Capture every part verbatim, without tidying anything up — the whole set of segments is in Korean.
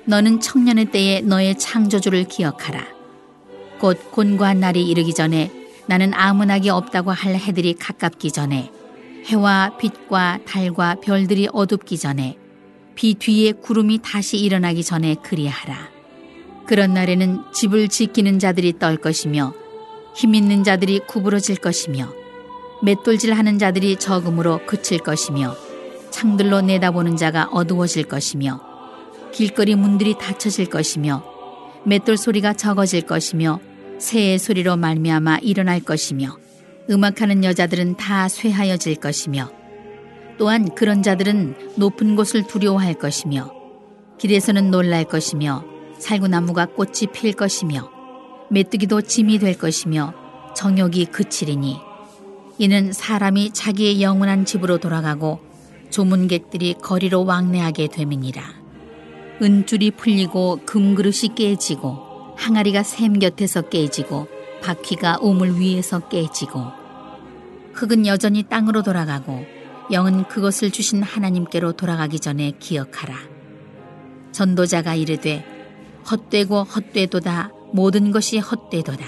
너는 청년의 때에 너의 창조주를 기억하라. 곧 곤고한 날이 이르기 전에 나는 아무 낙이 없다고 할 해들이 가깝기 전에 해와 빛과 달과 별들이 어둡기 전에 비 뒤에 구름이 다시 일어나기 전에 그리하라. 그런 날에는 집을 지키는 자들이 떨 것이며 힘 있는 자들이 구부러질 것이며 맷돌질하는 자들이 적음으로 그칠 것이며 창들로 내다보는 자가 어두워질 것이며 길거리 문들이 닫혀질 것이며 맷돌 소리가 적어질 것이며 새의 소리로 말미암아 일어날 것이며 음악하는 여자들은 다 쇠하여질 것이며 또한 그런 자들은 높은 곳을 두려워할 것이며 길에서는 놀랄 것이며 살구나무가 꽃이 필 것이며 메뚜기도 짐이 될 것이며 정욕이 그치리니 이는 사람이 자기의 영원한 집으로 돌아가고 조문객들이 거리로 왕래하게 됨이니라. 은줄이 풀리고 금그릇이 깨지고 항아리가 샘 곁에서 깨지고 바퀴가 우물 위에서 깨지고 흙은 여전히 땅으로 돌아가고 영은 그것을 주신 하나님께로 돌아가기 전에 기억하라. 전도자가 이르되 헛되고 헛되도다 모든 것이 헛되도다.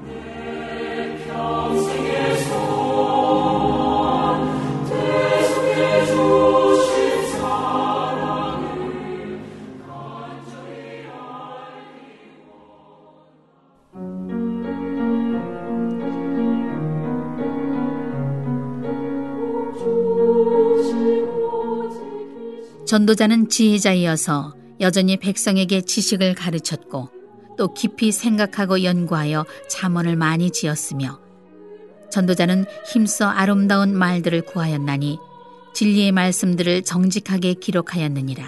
전도자는 지혜자이어서 여전히 백성에게 지식을 가르쳤고 또 깊이 생각하고 연구하여 잠언을 많이 지었으며 전도자는 힘써 아름다운 말들을 구하였나니 진리의 말씀들을 정직하게 기록하였느니라.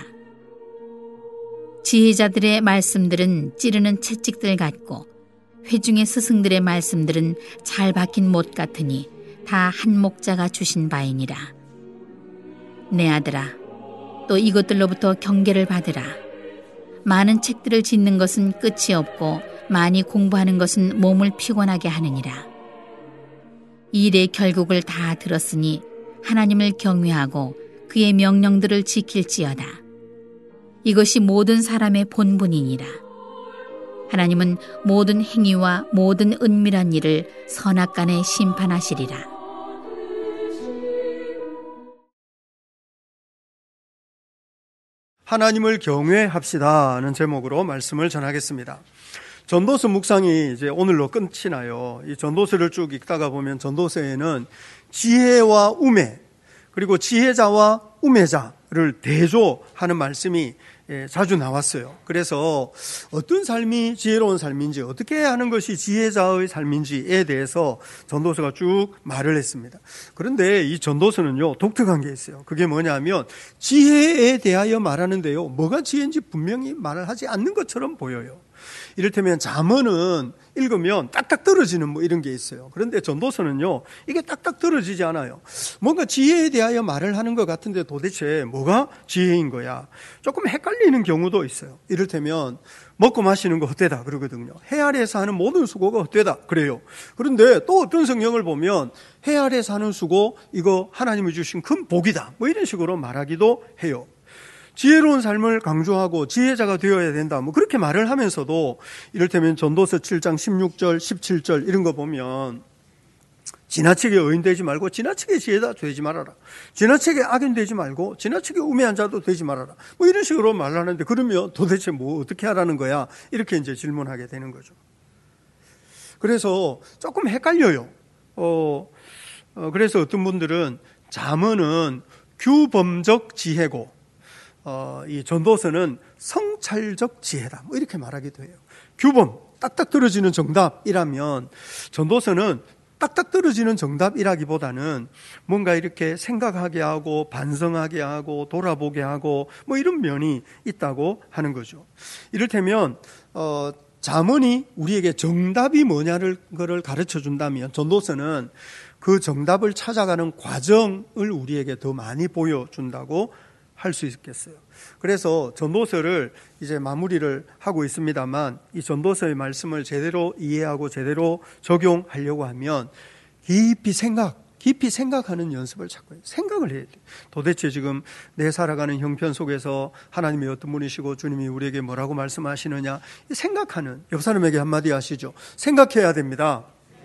지혜자들의 말씀들은 찌르는 채찍들 같고 회중의 스승들의 말씀들은 잘 박힌 못 같으니 다 한 목자가 주신 바이니라. 내 아들아, 또 이것들로부터 경계를 받으라. 많은 책들을 짓는 것은 끝이 없고 많이 공부하는 것은 몸을 피곤하게 하느니라. 이 일의 결국을 다 들었으니 하나님을 경외하고 그의 명령들을 지킬지어다. 이것이 모든 사람의 본분이니라. 하나님은 모든 행위와 모든 은밀한 일을 선악간에 심판하시리라. 하나님을 경외합시다는 제목으로 말씀을 전하겠습니다. 전도서 묵상이 이제 오늘로 끝이 나요. 이 전도서를 쭉 읽다가 보면 전도서에는 지혜와 우매, 그리고 지혜자와 우매자를 대조하는 말씀이 자주 나왔어요. 그래서 어떤 삶이 지혜로운 삶인지, 어떻게 하는 것이 지혜자의 삶인지에 대해서 전도서가 쭉 말을 했습니다. 그런데 이 전도서는요, 독특한 게 있어요. 그게 뭐냐면 지혜에 대하여 말하는데요, 뭐가 지혜인지 분명히 말을 하지 않는 것처럼 보여요. 이를테면 잠언은 읽으면 딱딱 떨어지는 뭐 이런 게 있어요. 그런데 전도서는요, 이게 딱딱 떨어지지 않아요. 뭔가 지혜에 대하여 말을 하는 것 같은데 도대체 뭐가 지혜인 거야? 조금 헷갈리는 경우도 있어요. 이를테면 먹고 마시는 거 헛되다 그러거든요. 해 아래에서 하는 모든 수고가 헛되다 그래요. 그런데 또 어떤 성경을 보면 해 아래에서 하는 수고, 이거 하나님이 주신 큰 복이다, 뭐 이런 식으로 말하기도 해요. 지혜로운 삶을 강조하고 지혜자가 되어야 된다, 뭐 그렇게 말을 하면서도 이를테면 전도서 칠 장 십육 절, 십칠 절 이런 거 보면 지나치게 의인되지 말고 지나치게 지혜자 되지 말아라. 지나치게 악인 되지 말고 지나치게 우매한 자도 되지 말아라. 뭐 이런 식으로 말을 하는데, 그러면 도대체 뭐 어떻게 하라는 거야? 이렇게 이제 질문하게 되는 거죠. 그래서 조금 헷갈려요. 어, 어 그래서 어떤 분들은 잠언은 규범적 지혜고 어, 이 전도서는 성찰적 지혜다, 뭐 이렇게 말하기도 해요. 규범, 딱딱 떨어지는 정답이라면 전도서는 딱딱 떨어지는 정답이라기보다는 뭔가 이렇게 생각하게 하고 반성하게 하고 돌아보게 하고 뭐 이런 면이 있다고 하는 거죠. 이를테면 어, 잠언이 우리에게 정답이 뭐냐를 거를 가르쳐 준다면 전도서는 그 정답을 찾아가는 과정을 우리에게 더 많이 보여준다고 할 수 있겠어요. 그래서 전도서를 이제 마무리를 하고 있습니다만, 이 전도서의 말씀을 제대로 이해하고 제대로 적용하려고 하면 깊이 생각, 깊이 생각하는 연습을 자꾸 해요. 생각을 해야 돼요. 도대체 지금 내 살아가는 형편 속에서 하나님이 어떤 분이시고 주님이 우리에게 뭐라고 말씀하시느냐, 생각하는. 옆 사람에게 한마디 하시죠. 생각해야 됩니다.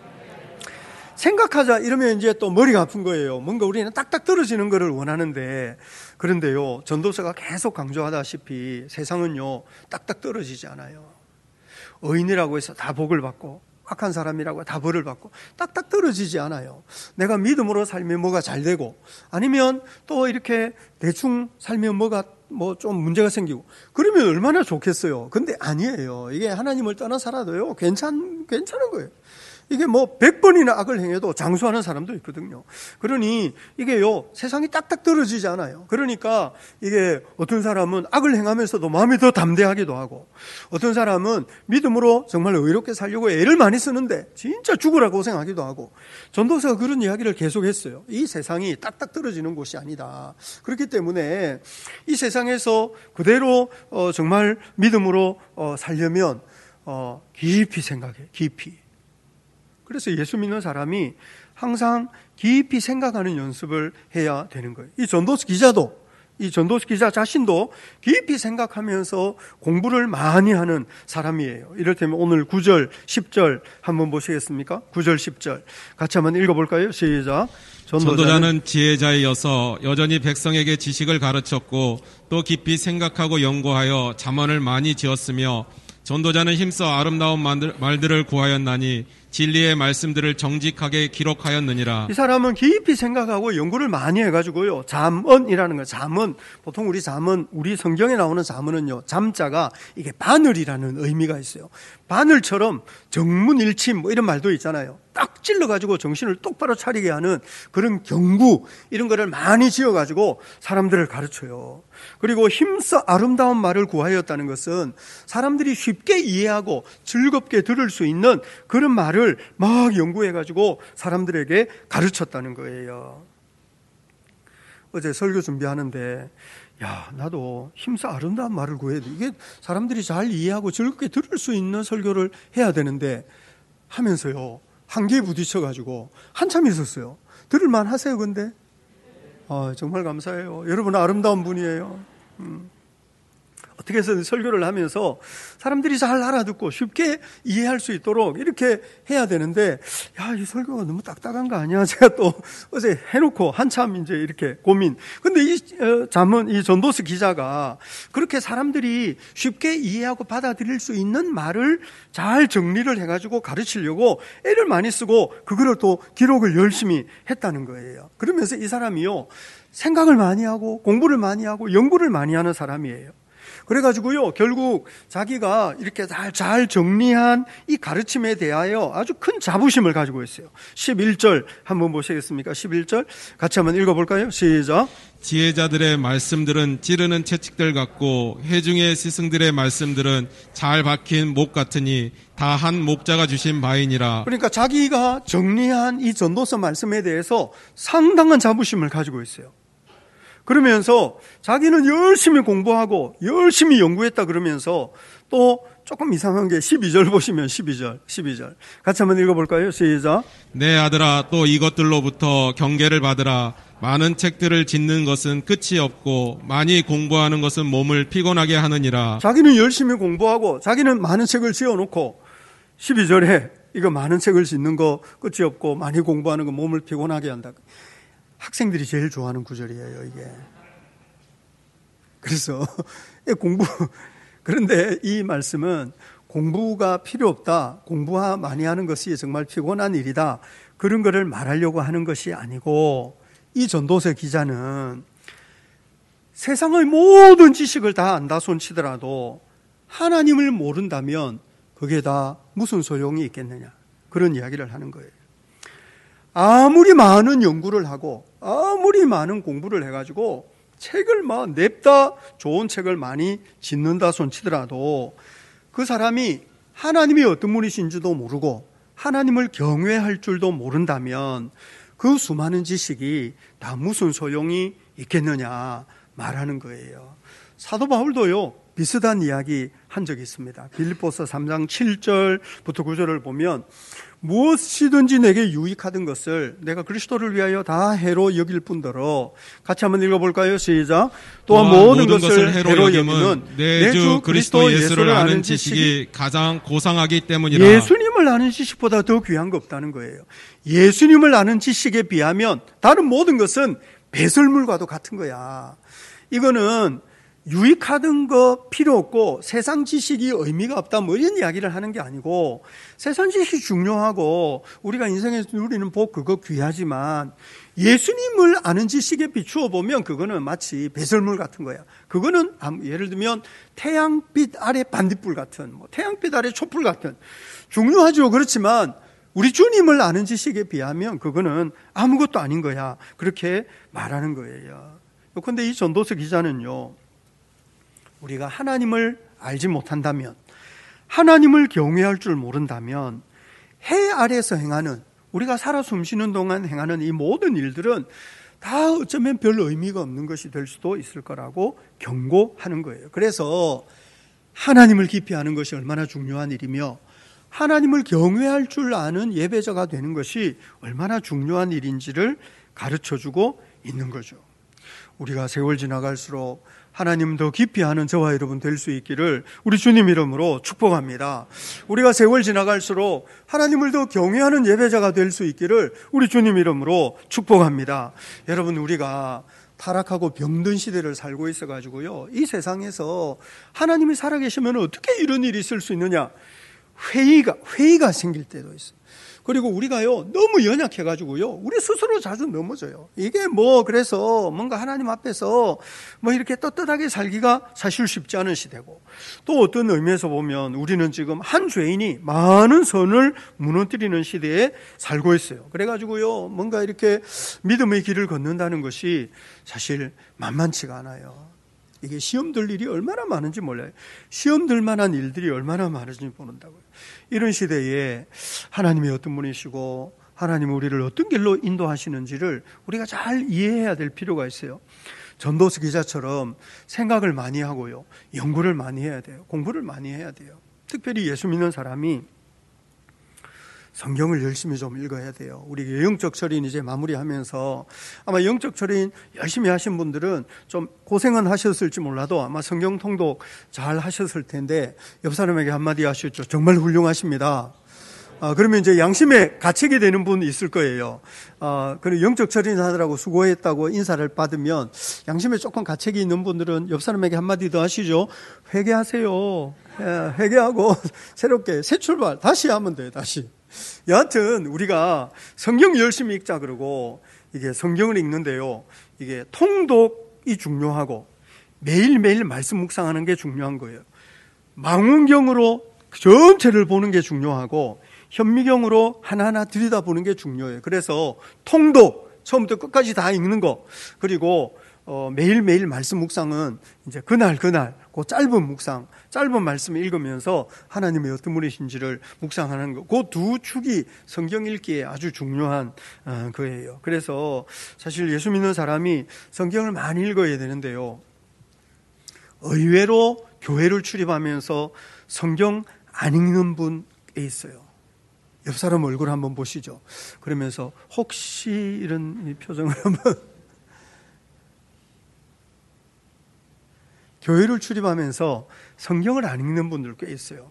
생각하자 이러면 이제 또 머리가 아픈 거예요. 뭔가 우리는 딱딱 떨어지는 것을 원하는데, 그런데요, 전도서가 계속 강조하다시피 세상은요 딱딱 떨어지지 않아요. 의인이라고 해서 다 복을 받고 악한 사람이라고 다 벌을 받고 딱딱 떨어지지 않아요. 내가 믿음으로 살면 뭐가 잘 되고, 아니면 또 이렇게 대충 살면 뭐가 뭐 좀 문제가 생기고, 그러면 얼마나 좋겠어요. 근데 아니에요. 이게 하나님을 떠나 살아도요 괜찮, 괜찮은 거예요. 이게 뭐 백 번이나 악을 행해도 장수하는 사람도 있거든요. 그러니 이게요 세상이 딱딱 떨어지지 않아요. 그러니까 이게 어떤 사람은 악을 행하면서도 마음이 더 담대하기도 하고, 어떤 사람은 믿음으로 정말 의롭게 살려고 애를 많이 쓰는데 진짜 죽으라 고생하기도 하고, 전도서가 그런 이야기를 계속했어요. 이 세상이 딱딱 떨어지는 곳이 아니다. 그렇기 때문에 이 세상에서 그대로 어 정말 믿음으로 어 살려면 어 깊이 생각해, 깊이. 그래서 예수 믿는 사람이 항상 깊이 생각하는 연습을 해야 되는 거예요. 이 전도서 기자도, 이 전도서 기자 자신도 깊이 생각하면서 공부를 많이 하는 사람이에요. 이를테면 오늘 구 절, 십 절 한번 보시겠습니까? 구 절, 십 절 같이 한번 읽어볼까요? 시작. 전도자는, 전도자는 지혜자이어서 여전히 백성에게 지식을 가르쳤고 또 깊이 생각하고 연구하여 잠언을 많이 지었으며, 전도자는 힘써 아름다운 말들을 구하였나니 진리의 말씀들을 정직하게 기록하였느니라. 이 사람은 깊이 생각하고 연구를 많이 해가지고요, 잠언이라는 거예요. 잠언, 보통 우리 잠언, 우리 성경에 나오는 잠언은요, 잠자가 이게 바늘이라는 의미가 있어요. 바늘처럼 정문일침 뭐 이런 말도 있잖아요. 딱 찔러가지고 정신을 똑바로 차리게 하는 그런 경구, 이런 거를 많이 지어가지고 사람들을 가르쳐요. 그리고 힘써 아름다운 말을 구하였다는 것은 사람들이 쉽게 이해하고 즐겁게 들을 수 있는 그런 말을 막 연구해가지고 사람들에게 가르쳤다는 거예요. 어제 설교 준비하는데, 야, 나도 힘써 아름다운 말을 구해야 돼. 이게 사람들이 잘 이해하고 즐겁게 들을 수 있는 설교를 해야 되는데 하면서요, 한계에 부딪혀가지고 한참 있었어요. 들을만 하세요, 근데? 아, 정말 감사해요. 여러분 아름다운 분이에요. 음. 어떻게 해서 설교를 하면서 사람들이 잘 알아듣고 쉽게 이해할 수 있도록 이렇게 해야 되는데, 야, 이 설교가 너무 딱딱한 거 아니야? 제가 또 어제 해놓고 한참 이제 이렇게 고민. 근데 이 잠언, 이 전도서 기자가 그렇게 사람들이 쉽게 이해하고 받아들일 수 있는 말을 잘 정리를 해가지고 가르치려고 애를 많이 쓰고 그거를 또 기록을 열심히 했다는 거예요. 그러면서 이 사람이요, 생각을 많이 하고 공부를 많이 하고 연구를 많이 하는 사람이에요. 그래가지고요, 결국 자기가 이렇게 잘, 잘 정리한 이 가르침에 대하여 아주 큰 자부심을 가지고 있어요. 십일 절 한번 보시겠습니까? 십일 절 같이 한번 읽어볼까요? 시작. 지혜자들의 말씀들은 찌르는 채찍들 같고 회중의 스승들의 말씀들은 잘 박힌 목 같으니 다 한 목자가 주신 바이니라. 그러니까 자기가 정리한 이 전도서 말씀에 대해서 상당한 자부심을 가지고 있어요. 그러면서 자기는 열심히 공부하고 열심히 연구했다 그러면서 또 조금 이상한 게 십이 절 보시면 십이 절, 십이 절 같이 한번 읽어볼까요? 시작. 내 아들아, 또 이것들로부터 경계를 받으라. 많은 책들을 짓는 것은 끝이 없고 많이 공부하는 것은 몸을 피곤하게 하느니라. 자기는 열심히 공부하고 자기는 많은 책을 지어놓고 십이 절에 이거 많은 책을 짓는 거 끝이 없고 많이 공부하는 거 몸을 피곤하게 한다. 학생들이 제일 좋아하는 구절이에요, 이게. 그래서 공부, 그런데 이 말씀은 공부가 필요 없다, 공부 많이 하는 것이 정말 피곤한 일이다, 그런 거를 말하려고 하는 것이 아니고, 이 전도서 기자는 세상의 모든 지식을 다 안다 손치더라도 하나님을 모른다면 그게 다 무슨 소용이 있겠느냐, 그런 이야기를 하는 거예요. 아무리 많은 연구를 하고 아무리 많은 공부를 해가지고 책을 막 냅다 좋은 책을 많이 짓는다 손치더라도 그 사람이 하나님이 어떤 분이신지도 모르고 하나님을 경외할 줄도 모른다면 그 수많은 지식이 다 무슨 소용이 있겠느냐 말하는 거예요. 사도 바울도요, 비슷한 이야기 한 적이 있습니다. 빌립보서 삼 장 칠 절부터 구 절을 보면 무엇이든지 내게 유익하던 것을 내가 그리스도를 위하여 다 해로 여길 뿐더러, 같이 한번 읽어볼까요? 시작. 또한 모든, 모든 것을 해로, 해로 여기는 내 주 그리스도 예수를 아는 지식이 가장 고상하기 때문이라. 예수님을 아는 지식보다 더 귀한 거 없다는 거예요. 예수님을 아는 지식에 비하면 다른 모든 것은 배설물과도 같은 거야. 이거는 유익하던 거 필요 없고 세상 지식이 의미가 없다 뭐 이런 이야기를 하는 게 아니고, 세상 지식이 중요하고 우리가 인생에서 누리는 복 그거 귀하지만 예수님을 아는 지식에 비추어 보면 그거는 마치 배설물 같은 거야. 그거는 예를 들면 태양빛 아래 반딧불 같은, 뭐 태양빛 아래 촛불 같은, 중요하죠. 그렇지만 우리 주님을 아는 지식에 비하면 그거는 아무것도 아닌 거야. 그렇게 말하는 거예요. 그런데 이 전도서 기자는요, 우리가 하나님을 알지 못한다면, 하나님을 경외할 줄 모른다면 해 아래에서 행하는, 우리가 살아 숨쉬는 동안 행하는 이 모든 일들은 다 어쩌면 별 의미가 없는 것이 될 수도 있을 거라고 경고하는 거예요. 그래서 하나님을 깊이 아는 것이 얼마나 중요한 일이며 하나님을 경외할 줄 아는 예배자가 되는 것이 얼마나 중요한 일인지를 가르쳐주고 있는 거죠. 우리가 세월 지나갈수록 하나님 더 깊이 아는 저와 여러분 될 수 있기를 우리 주님 이름으로 축복합니다. 우리가 세월 지나갈수록 하나님을 더 경외하는 예배자가 될 수 있기를 우리 주님 이름으로 축복합니다. 여러분, 우리가 타락하고 병든 시대를 살고 있어가지고요, 이 세상에서 하나님이 살아계시면 어떻게 이런 일이 있을 수 있느냐, 회의가 회의가 생길 때도 있어요. 그리고 우리가요 너무 연약해가지고요 우리 스스로 자주 넘어져요. 이게 뭐 그래서 뭔가 하나님 앞에서 뭐 이렇게 떳떳하게 살기가 사실 쉽지 않은 시대고, 또 어떤 의미에서 보면 우리는 지금 한 죄인이 많은 선을 무너뜨리는 시대에 살고 있어요. 그래가지고요 뭔가 이렇게 믿음의 길을 걷는다는 것이 사실 만만치가 않아요. 이게 시험 들 일이 얼마나 많은지 몰라요. 시험 들 만한 일들이 얼마나 많은지 모른다고요. 이런 시대에 하나님이 어떤 분이시고 하나님이 우리를 어떤 길로 인도하시는지를 우리가 잘 이해해야 될 필요가 있어요. 전도서 기자처럼 생각을 많이 하고요, 연구를 많이 해야 돼요. 공부를 많이 해야 돼요. 특별히 예수 믿는 사람이 성경을 열심히 좀 읽어야 돼요. 우리 영적 철인 이제 마무리하면서 아마 영적 철인 열심히 하신 분들은 좀 고생은 하셨을지 몰라도 아마 성경 통독 잘 하셨을 텐데, 옆 사람에게 한마디 하셨죠. 정말 훌륭하십니다. 아, 그러면 이제 양심에 갇히게 되는 분 있을 거예요. 아, 그리고 영적 철인 하느라고 수고했다고 인사를 받으면 양심에 조금 가책이 있는 분들은 옆 사람에게 한마디 더 하시죠. 회개하세요. 회개하고 새롭게 새 출발 다시 하면 돼요. 다시. 여하튼 우리가 성경 열심히 읽자 그러고 이게 성경을 읽는데요, 이게 통독이 중요하고 매일매일 말씀 묵상하는 게 중요한 거예요. 망원경으로 전체를 보는 게 중요하고 현미경으로 하나하나 들여다보는 게 중요해요. 그래서 통독 처음부터 끝까지 다 읽는 거, 그리고 어, 매일매일 말씀 묵상은 이제 그날 그날 그 짧은 묵상, 짧은 말씀 읽으면서 하나님의 어떤 분이신지를 묵상하는 거, 그 두 축이 성경 읽기에 아주 중요한 어, 거예요. 그래서 사실 예수 믿는 사람이 성경을 많이 읽어야 되는데요, 의외로 교회를 출입하면서 성경 안 읽는 분에 있어요. 옆 사람 얼굴 한번 보시죠. 그러면서 혹시 이런 표정을 한번 교회를 출입하면서 성경을 안 읽는 분들 꽤 있어요.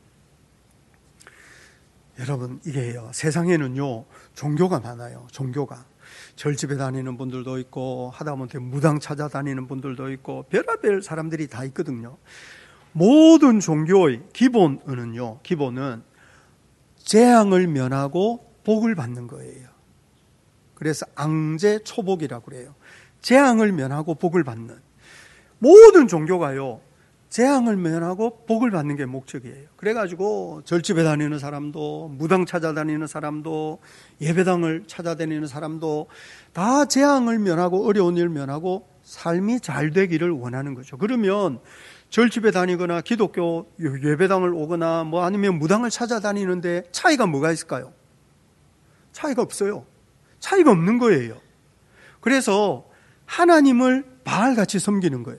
여러분, 이게요, 세상에는요 종교가 많아요. 종교가 절집에 다니는 분들도 있고 하다못해 무당 찾아다니는 분들도 있고 별의별 사람들이 다 있거든요. 모든 종교의 기본은요, 기본은 재앙을 면하고 복을 받는 거예요. 그래서 앙제 초복이라고 그래요. 재앙을 면하고 복을 받는. 모든 종교가요 재앙을 면하고 복을 받는 게 목적이에요. 그래가지고 절집에 다니는 사람도, 무당 찾아다니는 사람도, 예배당을 찾아다니는 사람도 다 재앙을 면하고 어려운 일을 면하고 삶이 잘 되기를 원하는 거죠. 그러면 절집에 다니거나 기독교 예배당을 오거나 뭐 아니면 무당을 찾아다니는데 차이가 뭐가 있을까요? 차이가 없어요. 차이가 없는 거예요. 그래서 하나님을 바알같이 섬기는 거예요.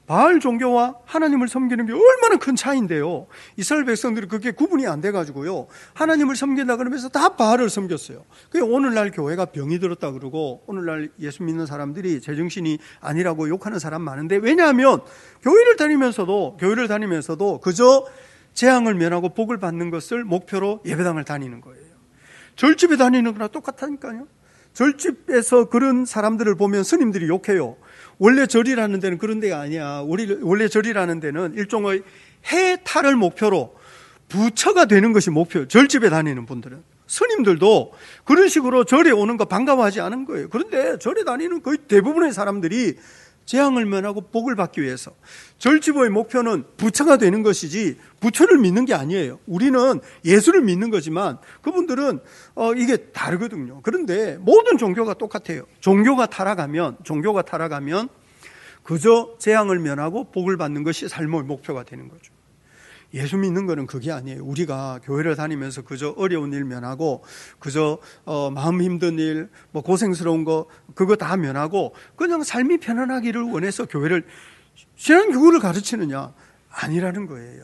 바알 종교와 하나님을 섬기는 게 얼마나 큰 차이인데요. 이스라엘 백성들이 그게 구분이 안 돼가지고요. 하나님을 섬긴다 그러면서 다 바알을 섬겼어요. 그게 오늘날 교회가 병이 들었다 그러고 오늘날 예수 믿는 사람들이 제정신이 아니라고 욕하는 사람 많은데, 왜냐하면 교회를 다니면서도 교회를 다니면서도 그저 재앙을 면하고 복을 받는 것을 목표로 예배당을 다니는 거예요. 절집에 다니는 거나 똑같다니까요. 절집에서 그런 사람들을 보면 스님들이 욕해요. 원래 절이라는 데는 그런 데가 아니야. 원래 절이라는 데는 일종의 해탈을 목표로 부처가 되는 것이 목표예요. 절집에 다니는 분들은. 스님들도 그런 식으로 절에 오는 거 반가워하지 않은 거예요. 그런데 절에 다니는 거의 대부분의 사람들이 재앙을 면하고 복을 받기 위해서, 절집의 목표는 부처가 되는 것이지 부처를 믿는 게 아니에요. 우리는 예수를 믿는 거지만 그분들은 어, 이게 다르거든요. 그런데 모든 종교가 똑같아요. 종교가 타락하면 종교가 타락하면 그저 재앙을 면하고 복을 받는 것이 삶의 목표가 되는 거죠. 예수 믿는 거는 그게 아니에요. 우리가 교회를 다니면서 그저 어려운 일 면하고 그저 어, 마음 힘든 일, 뭐 고생스러운 거 그거 다 면하고 그냥 삶이 편안하기를 원해서 교회를, 신앙 교회를 가르치느냐? 아니라는 거예요.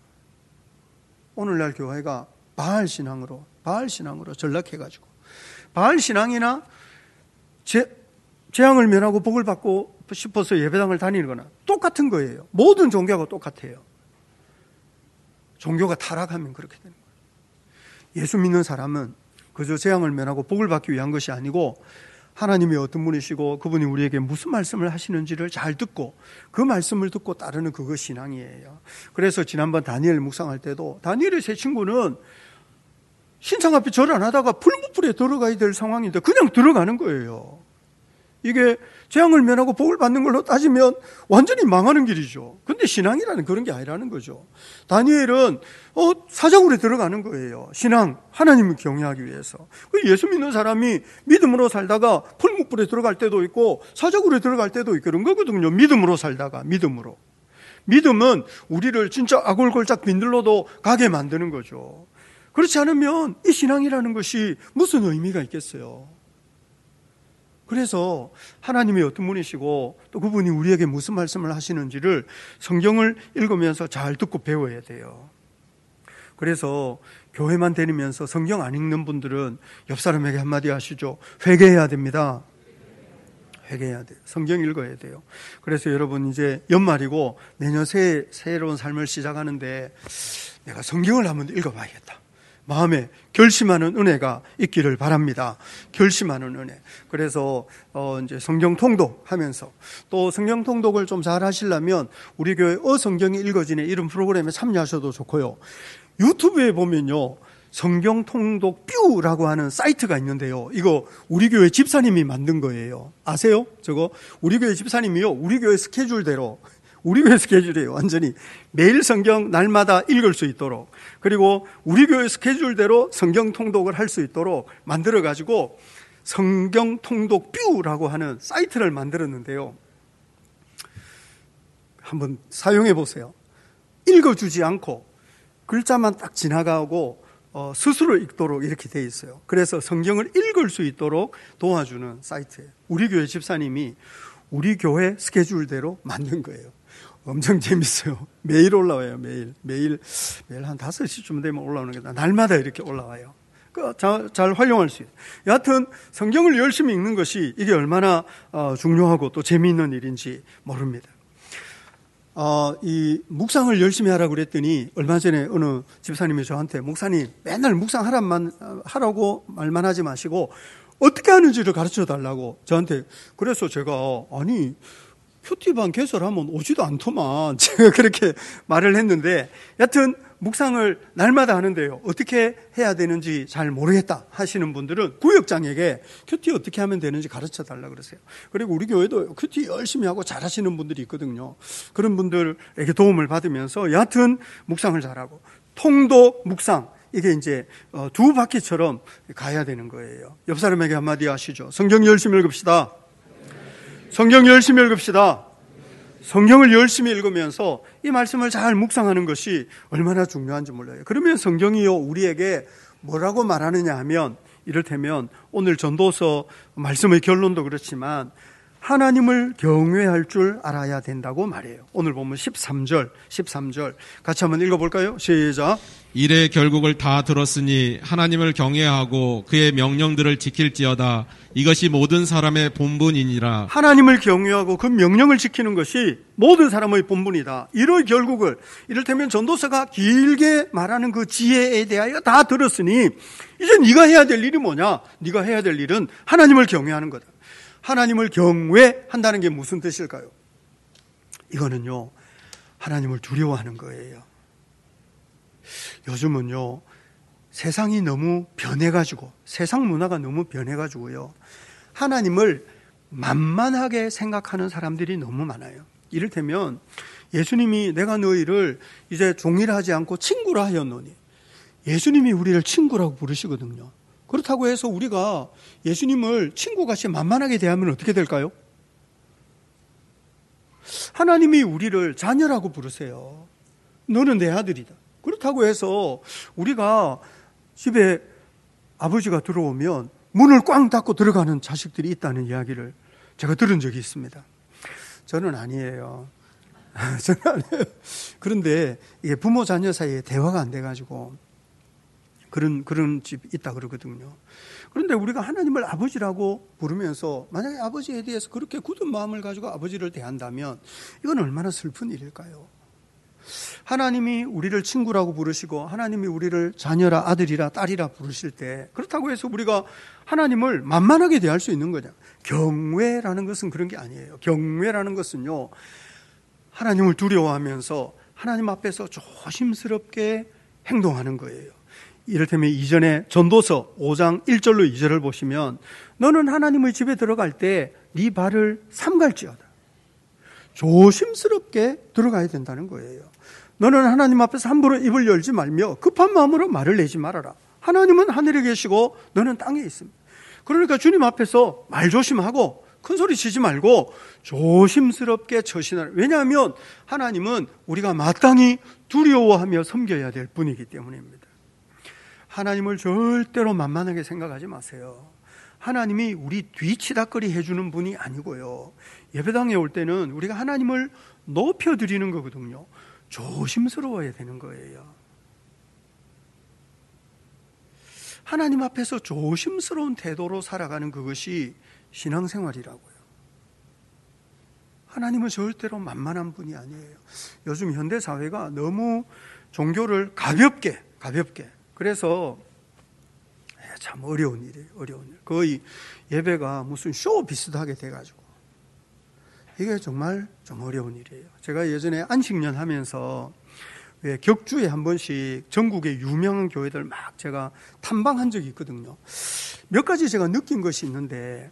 오늘날 교회가 바알 신앙으로 바알 신앙으로 전락해가지고 바알 신앙이나 재, 재앙을 면하고 복을 받고 싶어서 예배당을 다니는 거나 똑같은 거예요. 모든 종교가 똑같아요. 종교가 타락하면 그렇게 되는 거예요. 예수 믿는 사람은 그저 재앙을 면하고 복을 받기 위한 것이 아니고 하나님이 어떤 분이시고 그분이 우리에게 무슨 말씀을 하시는지를 잘 듣고 그 말씀을 듣고 따르는 그거 신앙이에요. 그래서 지난번 다니엘 묵상할 때도 다니엘의 세 친구는 신상 앞에 절 안 하다가 풀무불에 들어가야 될 상황인데 그냥 들어가는 거예요. 이게 재앙을 면하고 복을 받는 걸로 따지면 완전히 망하는 길이죠. 근데 신앙이라는 그런 게 아니라는 거죠. 다니엘은 어, 사자굴에 들어가는 거예요. 신앙, 하나님을 경외하기 위해서. 예수 믿는 사람이 믿음으로 살다가 풀무불에 들어갈 때도 있고 사자굴에 들어갈 때도 있고 그런 거거든요. 믿음으로 살다가, 믿음으로. 믿음은 우리를 진짜 아골골짝 빈들로도 가게 만드는 거죠. 그렇지 않으면 이 신앙이라는 것이 무슨 의미가 있겠어요? 그래서 하나님이 어떤 분이시고 또 그분이 우리에게 무슨 말씀을 하시는지를 성경을 읽으면서 잘 듣고 배워야 돼요. 그래서 교회만 다니면서 성경 안 읽는 분들은 옆 사람에게 한마디 하시죠. 회개해야 됩니다. 회개해야 돼요. 성경 읽어야 돼요. 그래서 여러분 이제 연말이고 내년 새, 새로운 삶을 시작하는데 내가 성경을 한번 읽어봐야겠다. 마음에 결심하는 은혜가 있기를 바랍니다. 결심하는 은혜. 그래서 어 이제 성경 통독하면서 또 성경 통독을 좀 잘 하시려면 우리 교회 어성경이 읽어지네 이런 프로그램에 참여하셔도 좋고요. 유튜브에 보면요. 성경 통독 뷰라고 하는 사이트가 있는데요. 이거 우리 교회 집사님이 만든 거예요. 아세요? 저거 우리 교회 집사님이요. 우리 교회 스케줄대로 우리 교회 스케줄이에요. 완전히 매일 성경 날마다 읽을 수 있도록, 그리고 우리 교회 스케줄대로 성경 통독을 할 수 있도록 만들어가지고 성경 통독 뷰라고 하는 사이트를 만들었는데요. 한번 사용해 보세요. 읽어주지 않고 글자만 딱 지나가고 어, 스스로 읽도록 이렇게 돼 있어요. 그래서 성경을 읽을 수 있도록 도와주는 사이트예요. 우리 교회 집사님이 우리 교회 스케줄대로 만든 거예요. 엄청 재밌어요. 매일 올라와요. 매일 매일 매일 한 다섯 시쯤 되면 올라오는 게 날마다 이렇게 올라와요. 그 잘, 잘 활용할 수 있어요. 여하튼 성경을 열심히 읽는 것이 이게 얼마나 어, 중요하고 또 재미있는 일인지 모릅니다. 어, 이 묵상을 열심히 하라고 그랬더니 얼마 전에 어느 집사님이 저한테 목사님 맨날 묵상하라만 하라고 말만 하지 마시고 어떻게 하는지를 가르쳐 달라고 저한테. 그래서 제가 아니 큐티반 개설하면 오지도 않더만 제가 그렇게 말을 했는데, 여튼 묵상을 날마다 하는데요. 어떻게 해야 되는지 잘 모르겠다 하시는 분들은 구역장에게 큐티 어떻게 하면 되는지 가르쳐 달라고 그러세요. 그리고 우리 교회도 큐티 열심히 하고 잘하시는 분들이 있거든요. 그런 분들에게 도움을 받으면서 여하튼 묵상을 잘하고, 통독 묵상 이게 이제 두 바퀴처럼 가야 되는 거예요. 옆 사람에게 한마디 하시죠. 성경 열심히 읽읍시다. 성경 열심히 읽읍시다. 성경을 열심히 읽으면서 이 말씀을 잘 묵상하는 것이 얼마나 중요한지 몰라요. 그러면 성경이요 우리에게 뭐라고 말하느냐 하면, 이를테면 오늘 전도서 말씀의 결론도 그렇지만 하나님을 경외할 줄 알아야 된다고 말해요. 오늘 보면 십삼 절, 십삼 절 같이 한번 읽어볼까요? 시작. 이래 결국을 다 들었으니 하나님을 경외하고 그의 명령들을 지킬지어다. 이것이 모든 사람의 본분이니라. 하나님을 경외하고 그 명령을 지키는 것이 모든 사람의 본분이다. 이럴 결국을, 이를테면 전도서가 길게 말하는 그 지혜에 대하여 다 들었으니 이제 네가 해야 될 일이 뭐냐? 네가 해야 될 일은 하나님을 경외하는 거다. 하나님을 경외한다는 게 무슨 뜻일까요? 이거는요, 하나님을 두려워하는 거예요. 요즘은요, 세상이 너무 변해가지고, 세상 문화가 너무 변해가지고요, 하나님을 만만하게 생각하는 사람들이 너무 많아요. 이를테면 예수님이 내가 너희를 이제 종이라 하지 않고 친구라 하였노니, 예수님이 우리를 친구라고 부르시거든요. 그렇다고 해서 우리가 예수님을 친구같이 만만하게 대하면 어떻게 될까요? 하나님이 우리를 자녀라고 부르세요. 너는 내 아들이다. 그렇다고 해서 우리가 집에 아버지가 들어오면 문을 꽝 닫고 들어가는 자식들이 있다는 이야기를 제가 들은 적이 있습니다. 저는 아니에요. 저는 아니에요. 그런데 이게 부모 자녀 사이에 대화가 안 돼가지고 그런 그런 집 있다 그러거든요. 그런데 우리가 하나님을 아버지라고 부르면서 만약에 아버지에 대해서 그렇게 굳은 마음을 가지고 아버지를 대한다면 이건 얼마나 슬픈 일일까요? 하나님이 우리를 친구라고 부르시고 하나님이 우리를 자녀라, 아들이라, 딸이라 부르실 때 그렇다고 해서 우리가 하나님을 만만하게 대할 수 있는 거냐? 경외라는 것은 그런 게 아니에요. 경외라는 것은요, 하나님을 두려워하면서 하나님 앞에서 조심스럽게 행동하는 거예요. 이를테면 이전에 전도서 오 장 일 절로 이 절을 보시면 너는 하나님의 집에 들어갈 때 네 발을 삼갈지어다. 조심스럽게 들어가야 된다는 거예요. 너는 하나님 앞에서 함부로 입을 열지 말며 급한 마음으로 말을 내지 말아라. 하나님은 하늘에 계시고 너는 땅에 있습니다. 그러니까 주님 앞에서 말 조심하고 큰 소리 치지 말고 조심스럽게 처신하라. 왜냐하면 하나님은 우리가 마땅히 두려워하며 섬겨야 될 분이기 때문입니다. 하나님을 절대로 만만하게 생각하지 마세요. 하나님이 우리 뒤치다거리 해주는 분이 아니고요, 예배당에 올 때는 우리가 하나님을 높여드리는 거거든요. 조심스러워야 되는 거예요. 하나님 앞에서 조심스러운 태도로 살아가는 그것이 신앙생활이라고요. 하나님은 절대로 만만한 분이 아니에요. 요즘 현대사회가 너무 종교를 가볍게 가볍게 그래서 참 어려운 일이에요. 어려운 일. 거의 예배가 무슨 쇼 비슷하게 돼가지고 이게 정말 좀 어려운 일이에요. 제가 예전에 안식년 하면서 왜 격주에 한 번씩 전국의 유명한 교회들 막 제가 탐방한 적이 있거든요. 몇 가지 제가 느낀 것이 있는데,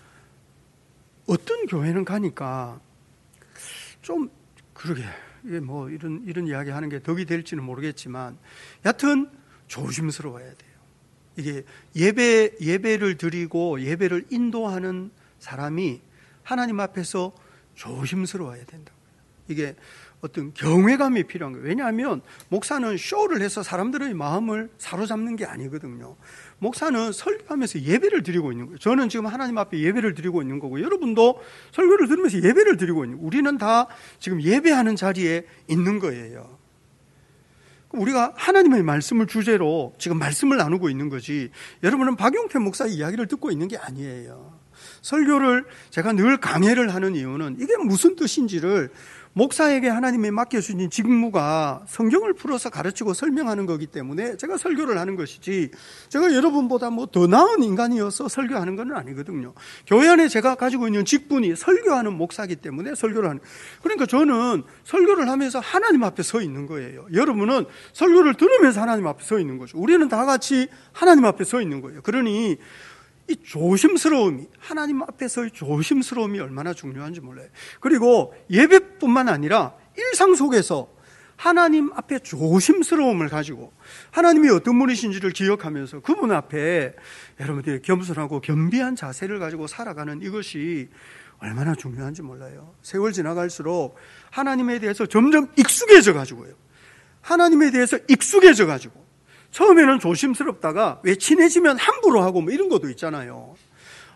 어떤 교회는 가니까 좀 그러게 이게 뭐 이런 이런 이야기 하는 게 덕이 될지는 모르겠지만 여하튼 조심스러워야 돼요. 이게 예배, 예배를 드리고 예배를 인도하는 사람이 하나님 앞에서 조심스러워야 된다고요. 이게 어떤 경외감이 필요한 거예요. 왜냐하면 목사는 쇼를 해서 사람들의 마음을 사로잡는 게 아니거든요. 목사는 설교하면서 예배를 드리고 있는 거예요. 저는 지금 하나님 앞에 예배를 드리고 있는 거고, 여러분도 설교를 들으면서 예배를 드리고 있는 거예요. 우리는 다 지금 예배하는 자리에 있는 거예요. 우리가 하나님의 말씀을 주제로 지금 말씀을 나누고 있는 거지, 여러분은 박용태 목사의 이야기를 듣고 있는 게 아니에요. 설교를 제가 늘 강해를 하는 이유는 이게 무슨 뜻인지를, 목사에게 하나님이 맡겨주신 직무가 성경을 풀어서 가르치고 설명하는 거기 때문에 제가 설교를 하는 것이지, 제가 여러분보다 뭐 더 나은 인간이어서 설교하는 건 아니거든요. 교회 안에 제가 가지고 있는 직분이 설교하는 목사이기 때문에 설교를 하는, 그러니까 저는 설교를 하면서 하나님 앞에 서 있는 거예요. 여러분은 설교를 들으면서 하나님 앞에 서 있는 거죠. 우리는 다 같이 하나님 앞에 서 있는 거예요. 그러니 이 조심스러움이, 하나님 앞에서의 조심스러움이 얼마나 중요한지 몰라요. 그리고 예배뿐만 아니라 일상 속에서 하나님 앞에 조심스러움을 가지고 하나님이 어떤 분이신지를 기억하면서 그분 앞에 여러분들이 겸손하고 겸비한 자세를 가지고 살아가는 이것이 얼마나 중요한지 몰라요. 세월 지나갈수록 하나님에 대해서 점점 익숙해져 가지고요. 하나님에 대해서 익숙해져 가지고 처음에는 조심스럽다가 왜 친해지면 함부로 하고 뭐 이런 것도 있잖아요.